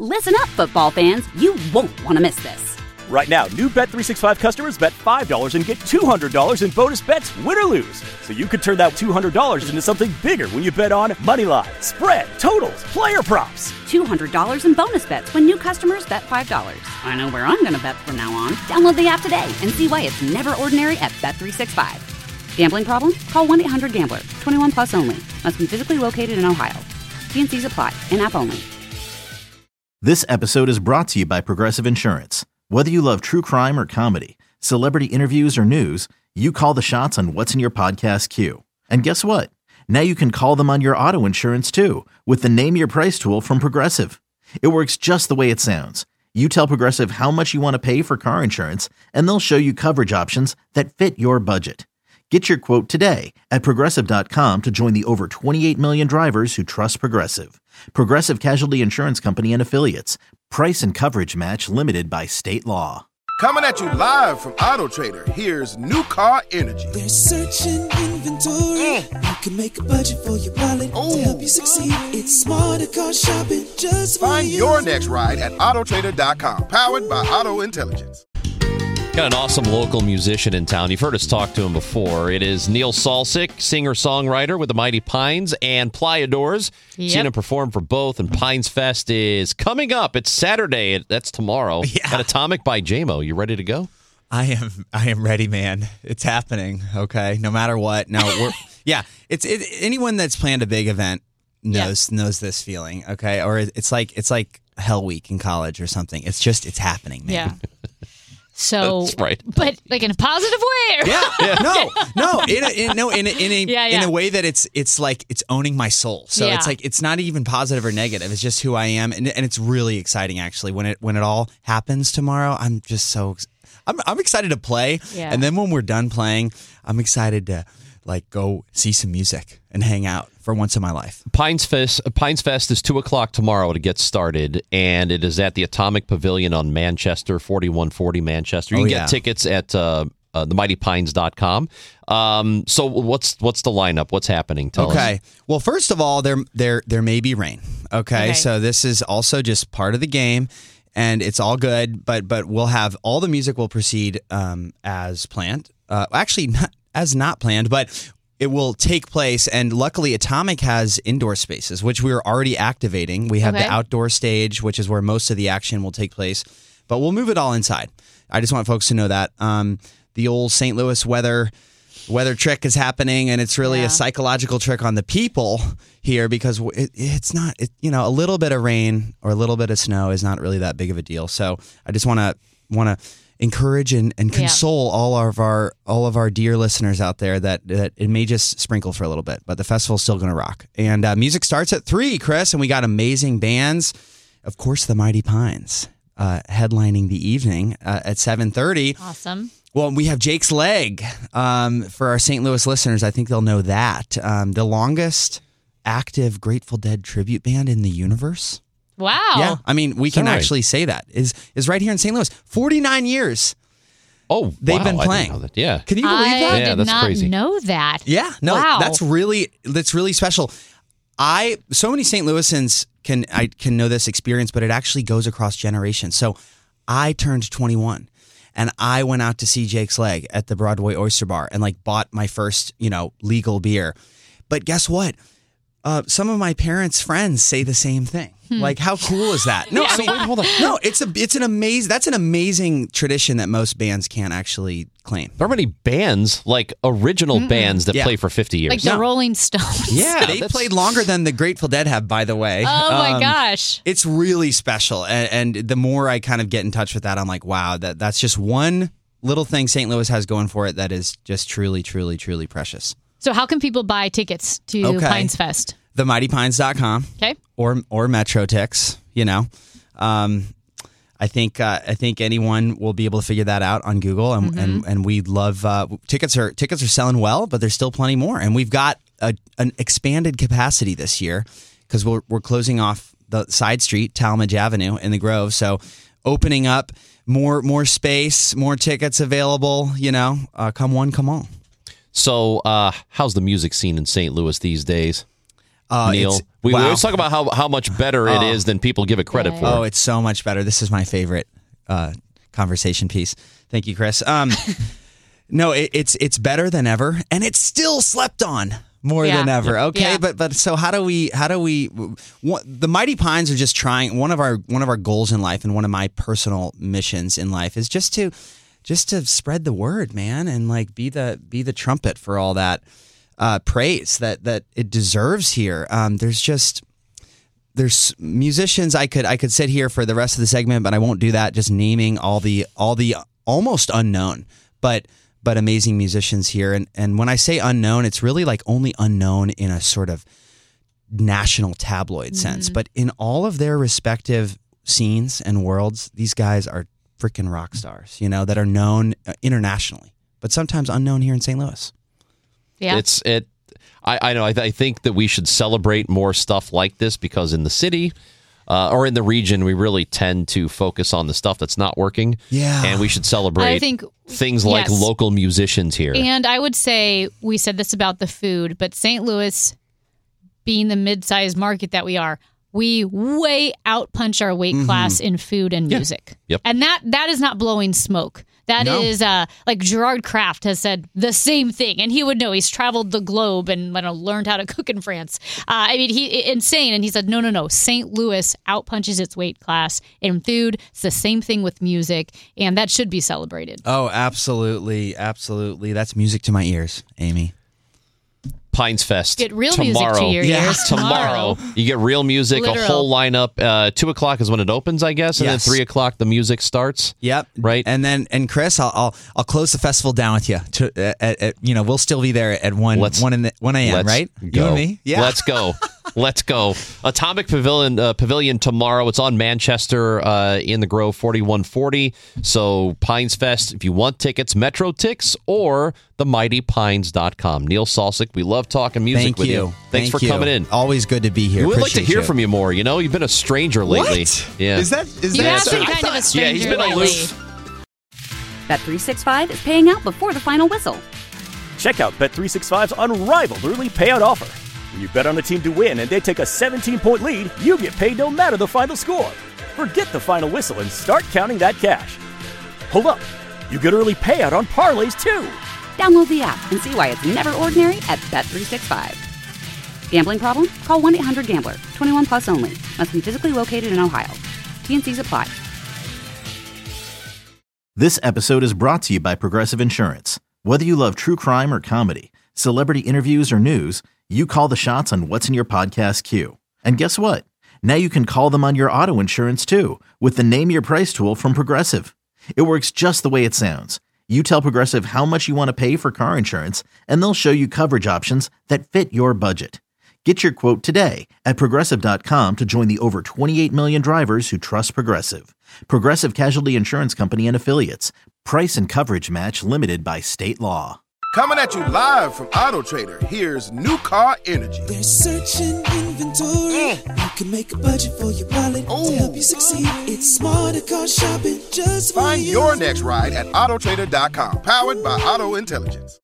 Listen up, football fans. You won't want to miss this. Right now, new Bet365 customers bet $5 and get $200 in bonus bets, win or lose. So you could turn that $200 into something bigger when you bet on moneyline, spread, totals, player props. $200 in bonus bets when new customers bet $5. I know where I'm going to bet from now on. Download the app today and see why it's never ordinary at Bet365. Gambling problem? Call 1-800-GAMBLER. 21 plus only. Must be physically located in Ohio. T&Cs apply. In-app only. This episode is brought to you by Progressive Insurance. Whether you love true crime or comedy, celebrity interviews or news, you call the shots on what's in your podcast queue. And guess what? Now you can call them on your auto insurance too with the Name Your Price tool from Progressive. It works just the way it sounds. You tell Progressive how much you want to pay for car insurance, and they'll show you coverage options that fit your budget. Get your quote today at Progressive.com to join the over 28 million drivers who trust Progressive. Progressive Casualty Insurance Company and Affiliates. Price and coverage match limited by state law. Coming at you live from Auto Trader, here's New Car Energy. There's searching inventory. You can make a budget for your wallet to help you succeed. It's smarter car shopping just for Find you. your next ride at Autotrader.com, powered by Auto Intelligence. Got an awesome local musician in town. You've heard us talk to him before. It is Neil Salsic, singer-songwriter with the Mighty Pines and Playadores. Seen him perform for both, and Pines Fest is coming up. It's Saturday. That's tomorrow. At Atomic by JMO. You ready to go? I am ready, man. It's happening. Okay, no matter what. No, it's anyone that's planned a big event knows this feeling. Okay, or it's like Hell Week in college or something. It's happening, man. Yeah. So, that's right. But like in a positive way? Or? In a way that it's like it's owning my soul. So it's like it's not even positive or negative. It's just who I am, and it's really exciting actually when it all happens tomorrow. I'm just so I'm excited to play, and then when we're done playing, I'm excited to like go see some music and hang out for once in my life. Pines Fest is 2:00 tomorrow to get started, and it is at the Atomic Pavilion on Manchester, 4140 Manchester. You can get tickets at themightypines.com. So what's the lineup? What's happening? Tell us. Well, first of all, there may be rain. Okay, so this is also just part of the game. And it's all good, but we'll have all the music will proceed as planned. Actually, not planned, but it will take place. And luckily, Atomic has indoor spaces, which we are already activating. We have the outdoor stage, which is where most of the action will take place. But we'll move it all inside. I just want folks to know that the old St. Louis weather trick is happening, and it's really a psychological trick on the people here because it's not, a little bit of rain or a little bit of snow is not really that big of a deal. So I just want to encourage and console all of our dear listeners out there that it may just sprinkle for a little bit, but the festival's still going to rock. And music starts at 3, Chris, and we got amazing bands. Of course, the Mighty Pines headlining the evening at 7:30. Awesome. Well, we have Jake's Leg. For our St. Louis listeners, I think they'll know that. The longest active Grateful Dead tribute band in the universe. Wow. Yeah, I mean, we can actually say that. Is right here in St. Louis. 49 years. Oh, they've been playing. I didn't know that. Yeah. Can you believe that? I did not know that. Yeah, no, wow. that's really special. So many St. Louisans can know this experience, but it actually goes across generations. So I turned 21. And I went out to see Jake's Leg at the Broadway Oyster Bar and bought my first, legal beer. But guess what? Some of my parents' friends say the same thing. Like, how cool is that? No, wait, hold on. No, that's an amazing tradition that most bands can't actually claim. There are many bands, like original bands that play for 50 years. Like the Rolling Stones. Yeah, they played longer than the Grateful Dead have, by the way. Oh my gosh. It's really special. And the more I kind of get in touch with that, I'm like, wow, that's just one little thing St. Louis has going for it that is just truly, truly, truly precious. So how can people buy tickets to Pines Fest? TheMightyPines.com. Okay. Or MetroTix, I think anyone will be able to figure that out on Google, and we'd love tickets are selling well, but there's still plenty more, and we've got an expanded capacity this year because we're closing off the side street, Talmadge Avenue in the Grove, so opening up more space, more tickets available. Come one, come all. So, how's the music scene in St. Louis these days? Neil. We always talk about how much better it is than people give it credit for. Oh, it's so much better. This is my favorite conversation piece. Thank you, Chris. No, it's better than ever, and it's still slept on more than ever. Okay, but so how do we? The Mighty Pines are just trying. One of our goals in life, and one of my personal missions in life, is just to spread the word, man, and like be the trumpet for all that praise that it deserves here. There's musicians. I could sit here for the rest of the segment, but I won't do that. Just naming all the almost unknown, but amazing musicians here. And when I say unknown, it's really like only unknown in a sort of national tabloid sense. But in all of their respective scenes and worlds, these guys are freaking rock stars, that are known internationally, but sometimes unknown here in St. Louis. Yeah. I know. I think that we should celebrate more stuff like this, because in the city or in the region, we really tend to focus on the stuff that's not working. Yeah. And we should celebrate things like local musicians here. And I would say, we said this about the food, but St. Louis, being the mid-sized market that we are, we way outpunch our weight class in food and music. Yep. And that is not blowing smoke. That is like Gerard Kraft has said the same thing, and he would know. He's traveled the globe and learned how to cook in France. He insane, and he said no. St. Louis outpunches its weight class in food. It's the same thing with music, and that should be celebrated. Oh, absolutely, absolutely. That's music to my ears, Amy. Pines Fest. Get real music to your ears. Tomorrow. You get real music, a whole lineup. 2 o'clock is when it opens, I guess, and then 3 o'clock the music starts. Yep. Right. And Chris, I'll close the festival down with you. We'll still be there at 1 a.m. Right? Go. You and me. Yeah. Let's go. Let's go. Atomic Pavilion tomorrow. It's on Manchester in the Grove, 4140. So Pines Fest, if you want tickets, Metro Tix or themightypines.com. Neil Salsic, we love talking music with you. Thanks for coming in. Always good to be here. We'd like to hear from you more. You've been a stranger lately. What? Yeah. Is that you have been kind of a stranger he's been lately. aloof. Bet365 is paying out before the final whistle. Check out Bet365's unrivaled early payout offer. When you bet on a team to win and they take a 17-point lead, you get paid no matter the final score. Forget the final whistle and start counting that cash. Hold up. You get early payout on parlays, too. Download the app and see why it's never ordinary at Bet365. Gambling problem? Call 1-800-GAMBLER. 21 plus only. Must be physically located in Ohio. T&Cs apply. This episode is brought to you by Progressive Insurance. Whether you love true crime or comedy, celebrity interviews or news, you call the shots on what's in your podcast queue. And guess what? Now you can call them on your auto insurance too with the Name Your Price tool from Progressive. It works just the way it sounds. You tell Progressive how much you want to pay for car insurance, and they'll show you coverage options that fit your budget. Get your quote today at Progressive.com to join the over 28 million drivers who trust Progressive. Progressive Casualty Insurance Company and Affiliates. Price and coverage match limited by state law. Coming at you live from Auto Trader, here's New Car Energy. They're searching inventory. You can make a budget for your wallet to help you succeed. It's smarter car shopping just for Find you. your next ride at Autotrader.com. Powered by Auto Intelligence.